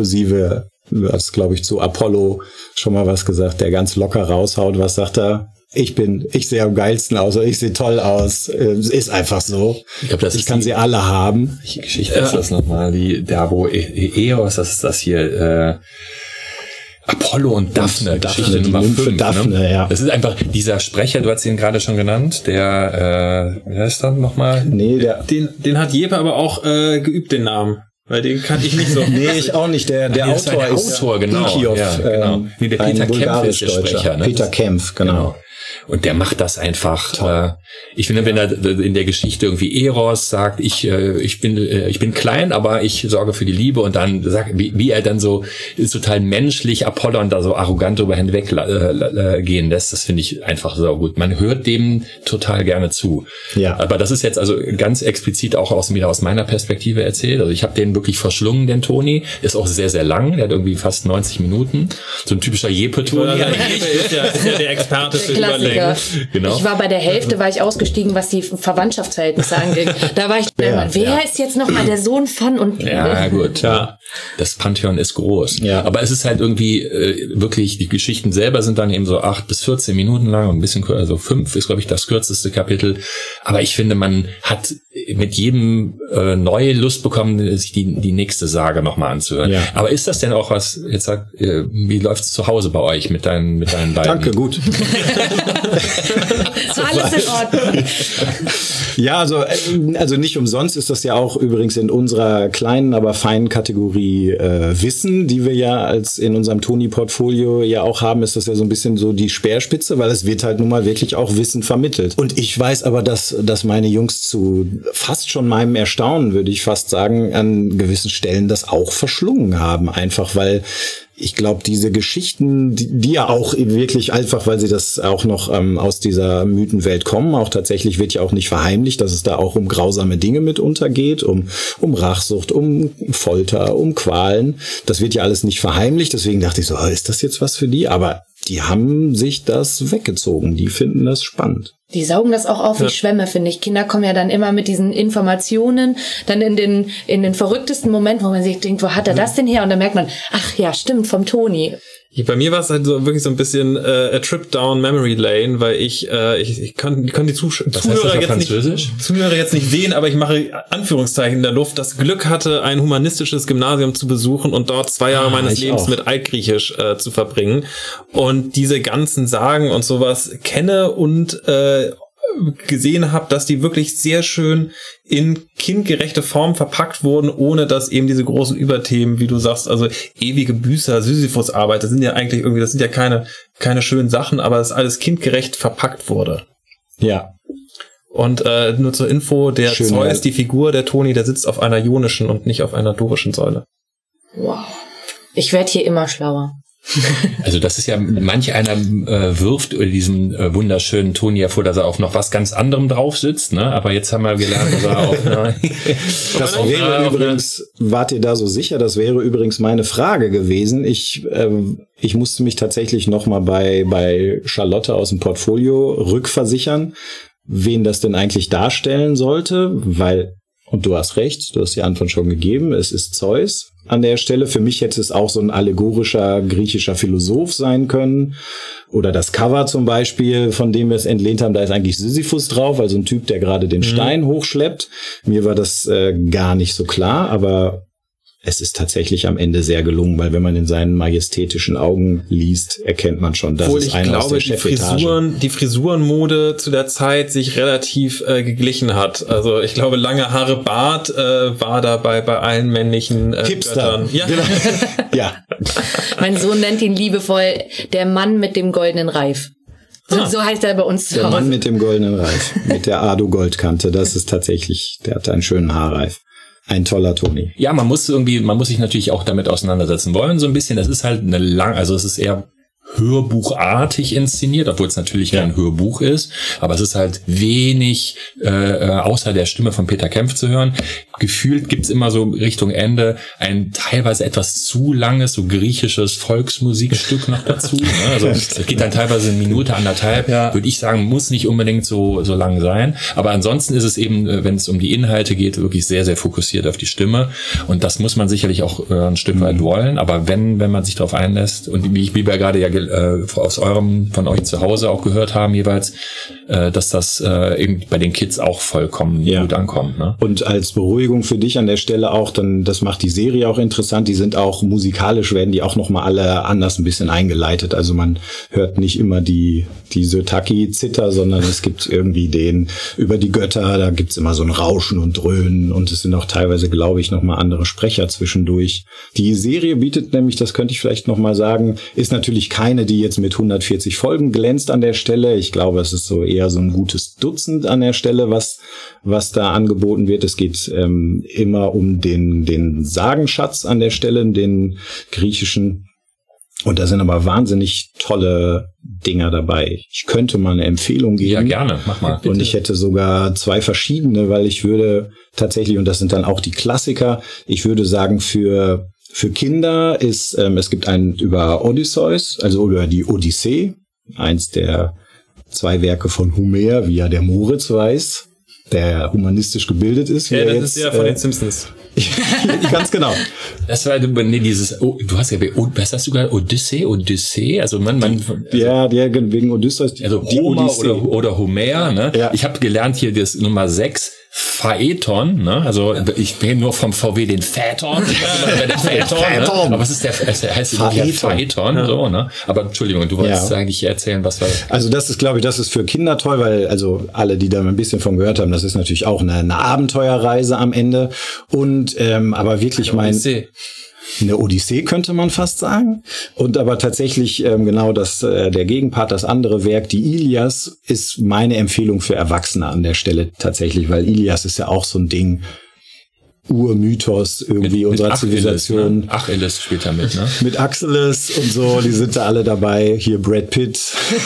inklusive, du hast, glaube ich, zu Apollo schon mal was gesagt, der ganz locker raushaut. Was sagt er? Ich bin, ich sehe am geilsten aus, ich sehe toll aus. Es ist einfach so. Ich glaube, das ich ist kann die, sie alle haben. Die Geschichte ist das nochmal, die Dabo Eos, das ist das hier, äh, Apollo und Daphne, und Daphne Geschichte die Nummer Nymphe fünf. Daphne, ne? ja. Das ist einfach dieser Sprecher, du hast ihn gerade schon genannt, der, äh, wie heißt er nochmal? Nee, der, Den, den hat Jeppe aber auch äh, geübt, den Namen. Weil den kann ich nicht so. nee, ich auch nicht. Der, der Ach, ist Autor ein ist Autor, genau. Inkioff, Ja, genau. ähm, Wie der ein Peter Kempf ist der bulgarisch-Deutscher. Sprecher. Ne? Peter Kempf, genau. genau. Und der macht das einfach. Äh, ich finde, wenn er in der Geschichte irgendwie Eros sagt, ich äh, ich bin äh, ich bin klein, aber ich sorge für die Liebe, und dann sagt, wie, wie er dann so ist total menschlich Apollon da so arrogant drüber hinweg äh, gehen lässt, das finde ich einfach so gut. Man hört dem total gerne zu. Ja. Aber das ist jetzt also ganz explizit auch aus wieder aus meiner Perspektive erzählt. Also ich habe den wirklich verschlungen, den Toni. Ist auch sehr sehr lang. Der hat irgendwie fast neunzig Minuten. So ein typischer Jeppe-Toni. Ja, ist, ja, ist ja der Experte für Überlängen. Genau. Ich war bei der Hälfte, war ich ausgestiegen, was die Verwandtschaftsverhältnisse angeht. Da war ich, Ja, wer ja. ist jetzt nochmal der Sohn von und Ja, gut. Ja. Das Pantheon ist groß. Ja. Aber es ist halt irgendwie äh, wirklich, die Geschichten selber sind dann eben so acht bis vierzehn Minuten lang und ein bisschen kürzer, also fünf ist, glaube ich, das kürzeste Kapitel. Aber ich finde, man hat mit jedem äh, neue Lust bekommen, sich die, die nächste Sage nochmal anzuhören. Ja. Aber ist das denn auch was, jetzt sag, äh, wie läuft's zu Hause bei euch mit deinen, mit deinen beiden? Danke, gut. alles in Ordnung. Ja, also, äh, also nicht umsonst ist das ja auch übrigens in unserer kleinen, aber feinen Kategorie äh, Wissen, die wir ja als in unserem Toni-Portfolio ja auch haben, ist das ja so ein bisschen so die Speerspitze, weil es wird halt nun mal wirklich auch Wissen vermittelt. Und ich weiß aber, dass, dass meine Jungs zu fast schon meinem Erstaunen, würde ich fast sagen, an gewissen Stellen das auch verschlungen haben. Einfach weil ich glaube, diese Geschichten, die, die ja auch wirklich einfach, weil sie das auch noch ähm, aus dieser Mythenwelt kommen, auch tatsächlich wird ja auch nicht verheimlicht, dass es da auch um grausame Dinge mitunter geht, um, um Rachsucht, um Folter, um Qualen. Das wird ja alles nicht verheimlicht. Deswegen dachte ich so, oh, ist das jetzt was für die? Aber die haben sich das weggezogen. Die finden das spannend. Die saugen das auch auf wie Ja. Schwämme, finde ich. Kinder kommen ja dann immer mit diesen Informationen, dann in den in den verrücktesten Momenten, wo man sich denkt, wo hat er das denn her? Und dann merkt man, ach ja, stimmt, vom Toni. Bei mir war es halt so wirklich so ein bisschen äh, a trip down memory lane, weil ich äh, ich, ich kann, ich kann die Zusch- Was heißt das Zuhörer auf jetzt Französisch? nicht Zuhörer jetzt nicht sehen, aber ich mache Anführungszeichen in der Luft. Das Glück hatte, ein humanistisches Gymnasium zu besuchen und dort zwei Jahre Ah, meines ich Lebens auch. mit Altgriechisch äh, zu verbringen und diese ganzen Sagen und sowas kenne und äh, gesehen habe, dass die wirklich sehr schön in kindgerechte Form verpackt wurden, ohne dass eben diese großen Überthemen, wie du sagst, also ewige Büßer, Sisyphus-Arbeit, das sind ja eigentlich irgendwie, das sind ja keine keine schönen Sachen, aber das alles kindgerecht verpackt wurde. Ja. Und äh, nur zur Info, der Schön, Zeus, ja. die Figur, der Toni, der sitzt auf einer ionischen und nicht auf einer dorischen Säule. Wow. Ich werde hier immer schlauer. Also das ist ja, manch einer äh, wirft diesen äh, wunderschönen Toni hervor, dass er auf noch was ganz anderem drauf sitzt, ne? Aber jetzt haben wir gelernt, dass er auf eine, Das auf wäre eine, auf eine, übrigens, wart ihr da so sicher? Das wäre übrigens meine Frage gewesen. Ich, ähm, ich musste mich tatsächlich nochmal bei, bei Charlotte aus dem Portfolio rückversichern, wen das denn eigentlich darstellen sollte, weil, und du hast recht, du hast die Antwort schon gegeben, es ist Zeus an der Stelle. Für mich hätte es auch so ein allegorischer griechischer Philosoph sein können. Oder das Cover zum Beispiel, von dem wir es entlehnt haben, da ist eigentlich Sisyphus drauf, also ein Typ, der gerade den Stein hochschleppt. Mir war das äh, gar nicht so klar, aber es ist tatsächlich am Ende sehr gelungen, weil wenn man in seinen majestätischen Augen liest, erkennt man schon, dass Obwohl es ich einer aus glaube, der die Chefetage. Frisuren, die Frisurenmode zu der Zeit sich relativ äh, geglichen hat. Also ich glaube, lange Haare Bart äh, war da bei, bei allen männlichen äh, Hipster. Göttern. Ja. Genau. Ja. Mein Sohn nennt ihn liebevoll der Mann mit dem goldenen Reif. So, Ah. so heißt er bei uns zu Der Mann Hause. mit dem goldenen Reif, mit der Ado-Goldkante, das ist tatsächlich, der hat einen schönen Haarreif. Ein toller Toni. ja, man muss irgendwie, man muss sich natürlich auch damit auseinandersetzen wollen, so ein bisschen. Das ist halt eine lang, also es ist eher hörbuchartig inszeniert, obwohl es natürlich Ja. kein Hörbuch ist, aber es ist halt wenig äh, außer der Stimme von Peter Kempf zu hören. Gefühlt gibt's immer so Richtung Ende ein teilweise etwas zu langes, so griechisches Volksmusikstück noch dazu. Ne? Also es geht dann teilweise eine Minute, anderthalb, Ja. würde ich sagen, muss nicht unbedingt so so lang sein. Aber ansonsten ist es eben, äh, wenn es um die Inhalte geht, wirklich sehr, sehr fokussiert auf die Stimme. Und das muss man sicherlich auch äh, ein Stück weit wollen. Aber wenn wenn man sich darauf einlässt, und wie ich wie wir gerade ja äh, aus eurem, von euch zu Hause auch gehört haben jeweils, äh, dass das äh, eben bei den Kids auch vollkommen ja. gut ankommt. Ne? Und als Beruhigung für dich an der Stelle auch, dann das macht die Serie auch interessant. Die sind auch musikalisch, werden die auch nochmal alle anders ein bisschen eingeleitet. Also man hört nicht immer die die Sötaki-Zither, sondern es gibt irgendwie den über die Götter, da gibt's immer so ein Rauschen und Dröhnen und es sind auch teilweise, glaube ich, nochmal andere Sprecher zwischendurch. Die Serie bietet nämlich, das könnte ich vielleicht nochmal sagen, ist natürlich keine, die jetzt mit hundertvierzig Folgen glänzt an der Stelle. Ich glaube, es ist so eher so ein gutes Dutzend an der Stelle, was was da angeboten wird. Es geht ähm, immer um den den Sagenschatz an der Stelle, den griechischen. Und da sind aber wahnsinnig tolle Dinger dabei. Ich könnte mal eine Empfehlung geben. Ja, gerne, mach mal. Und ich hätte sogar zwei verschiedene, weil ich würde tatsächlich, und das sind dann auch die Klassiker, ich würde sagen, für für Kinder ist, ähm, es gibt einen über Odysseus, also über die Odyssee, eins der zwei Werke von Homer, wie ja der Moritz weiß, der humanistisch gebildet ist. Ja, das jetzt, ist ja von äh, den Simpsons. Ganz genau. Das war nee, dieses, oh, du hast ja, was hast du gerade, Odyssee, Odyssee, also man, man, also, ja, der wegen Odysseus, die, also die Homer Odyssee. oder, oder Homer, ne? Ja. Ich habe gelernt hier das Nummer sechs, Phaeton, ne? Also ich bin nur vom V W den Phaeton, den Phaeton, ne? Aber was ist der, der heißt Phaeton, Phaeton ja. so, ne? Aber Entschuldigung, du wolltest ja. eigentlich erzählen, was war. Also das ist, glaube ich, das ist für Kinder toll, weil also alle, die da ein bisschen von gehört haben, das ist natürlich auch eine, eine Abenteuerreise am Ende und ähm, aber wirklich eine mein Odyssee. Eine Odyssee könnte man fast sagen. Und aber tatsächlich ähm, genau das äh, der Gegenpart, das andere Werk, die Ilias, ist meine Empfehlung für Erwachsene an der Stelle tatsächlich, weil Ilias ist ja auch so ein Ding, Urmythos irgendwie mit, unserer mit Zivilisation. Ne? Achilles spielt da mit, ne? Mit Achilles und so, die sind da alle dabei. Hier Brad Pitt.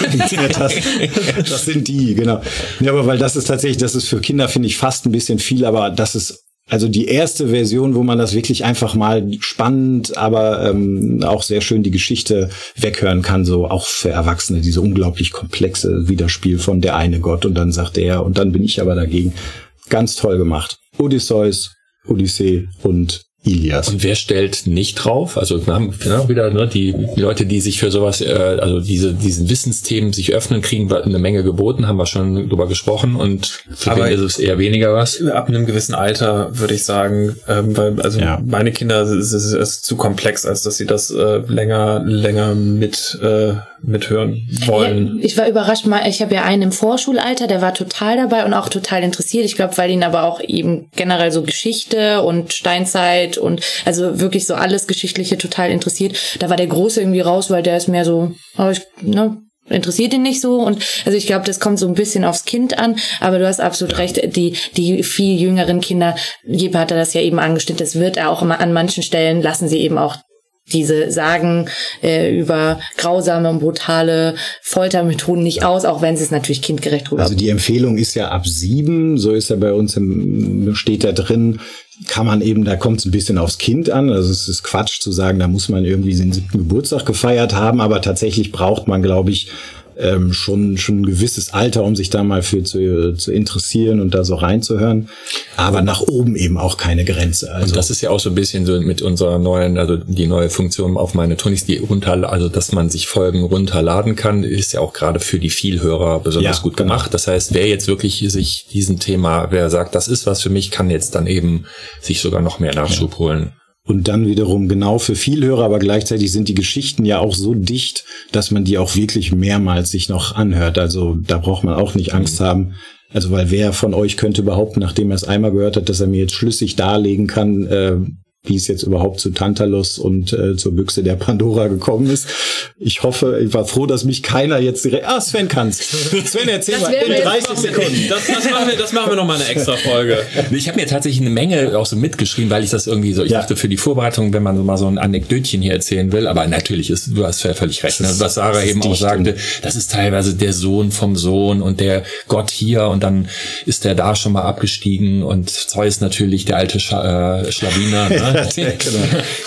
das, das sind die, genau. Ja, aber weil das ist tatsächlich, das ist für Kinder, finde ich, fast ein bisschen viel, aber das ist also die erste Version, wo man das wirklich einfach mal spannend, aber ähm, auch sehr schön die Geschichte weghören kann, so auch für Erwachsene, diese unglaublich komplexe Widerspiel von der eine Gott und dann sagt er und dann bin ich aber dagegen. Ganz toll gemacht. Odysseus, Odyssee und Ilias. Und wer stellt nicht drauf? Also wir haben genau wieder ne, die, die Leute, die sich für sowas, äh, also diese diesen Wissensthemen sich öffnen, kriegen eine Menge geboten, haben wir schon drüber gesprochen und für wen ist es eher weniger was? Ab einem gewissen Alter würde ich sagen, ähm, weil also ja. meine Kinder es ist, ist zu komplex, als dass sie das äh, länger länger mit äh, mithören wollen. Ja, ich war überrascht, mal ich habe ja einen im Vorschulalter, der war total dabei und auch total interessiert. Ich glaube, weil ihn aber auch eben generell so Geschichte und Steinzeit und also wirklich so alles Geschichtliche total interessiert. Da war der Große irgendwie raus, weil der ist mehr so, oh, ich, ne, interessiert ihn nicht so und also ich glaube, das kommt so ein bisschen aufs Kind an, aber du hast absolut ja. recht, die die viel jüngeren Kinder, Jeppe hatte das ja eben angestimmt, das wird auch immer an manchen Stellen, lassen sie eben auch diese Sagen äh, über grausame und brutale Foltermethoden nicht aus, auch wenn sie es natürlich kindgerecht rüber. Also die Empfehlung ist ja ab sieben, so ist ja bei uns im, steht da drin, kann man eben, da kommt es ein bisschen aufs Kind an, also es ist Quatsch zu sagen, da muss man irgendwie den siebten Geburtstag gefeiert haben, aber tatsächlich braucht man, glaube ich, ähm, schon schon ein gewisses Alter, um sich da mal für zu, zu interessieren und da so reinzuhören. Aber nach oben eben auch keine Grenze. Also und das ist ja auch so ein bisschen so mit unserer neuen, also die neue Funktion auf meine Tonis, die runter, also dass man sich Folgen runterladen kann, ist ja auch gerade für die Vielhörer besonders ja, gut gemacht. Genau. Das heißt, wer jetzt wirklich sich diesem Thema, wer sagt, das ist was für mich, kann jetzt dann eben sich sogar noch mehr Nachschub ja. holen. Und dann wiederum genau für Vielhörer, aber gleichzeitig sind die Geschichten ja auch so dicht, dass man die auch wirklich mehrmals sich noch anhört. Also da braucht man auch nicht Angst mhm. haben. Also weil wer von euch könnte behaupten, nachdem er es einmal gehört hat, dass er mir jetzt schlüssig darlegen kann, äh, wie es jetzt überhaupt zu Tantalus und äh, zur Büchse der Pandora gekommen ist. Ich hoffe, ich war froh, dass mich keiner jetzt direkt... Ah, Sven kann's. Sven, erzähl das mal in dreißig Sekunden. Das, das, machen wir, das machen wir noch mal eine extra Folge. Ich habe mir tatsächlich eine Menge auch so mitgeschrieben, weil ich das irgendwie so... Ich ja. dachte, für die Vorbereitung, wenn man mal so ein Anekdötchen hier erzählen will, aber natürlich ist, du hast völlig recht. Ne? Was Sarah eben auch sagte, das ist teilweise der Sohn vom Sohn und der Gott hier und dann ist der da schon mal abgestiegen und Zeus natürlich der alte Sch- äh, Schlawiner, ne? Ja, genau.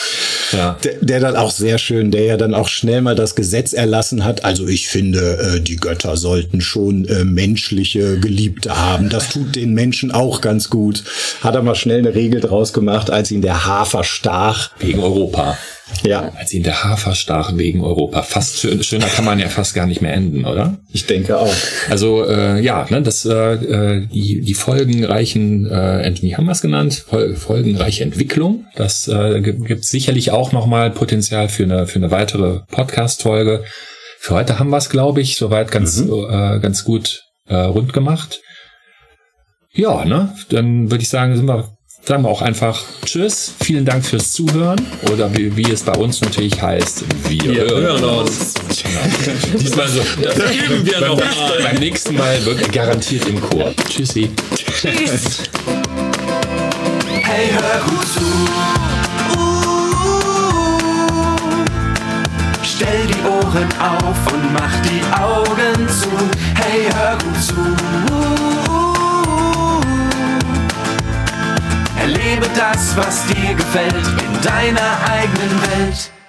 Ja. Der, der dann auch sehr schön, der ja dann auch schnell mal das Gesetz erlassen hat. Also ich finde, äh, die Götter sollten schon äh, menschliche Geliebte haben. Das tut den Menschen auch ganz gut. Hat er mal schnell eine Regel draus gemacht, als ihn der Hafer stach. Wegen Europa. Ja. Als ihn der Hafer stach wegen Europa. Fast schön, schöner kann man ja fast gar nicht mehr enden, oder? Ich denke auch. Also äh, ja, ne, das äh, die die folgenreichen, äh, wie haben wir es genannt? Fol- folgenreiche Entwicklung. Das äh, gibt sicherlich auch nochmal Potenzial für eine für eine weitere Podcast-Folge. Für heute haben wir es, glaube ich, soweit ganz mhm. äh, ganz gut äh, rund gemacht. Ja, ne, dann würde ich sagen, sind wir Sagen wir auch einfach Tschüss, vielen Dank fürs Zuhören oder wie, wie es bei uns natürlich heißt, wir, wir hören, hören uns. uns. Genau. Diesmal so, das üben wir noch mal. Beim nächsten Mal wird er garantiert im Chor. Tschüssi. Tschüss. Hey, hör gut zu. Uh, stell die Ohren auf und mach die Augen zu. Hey, hör gut zu. Erlebe das, was dir gefällt, in deiner eigenen Welt.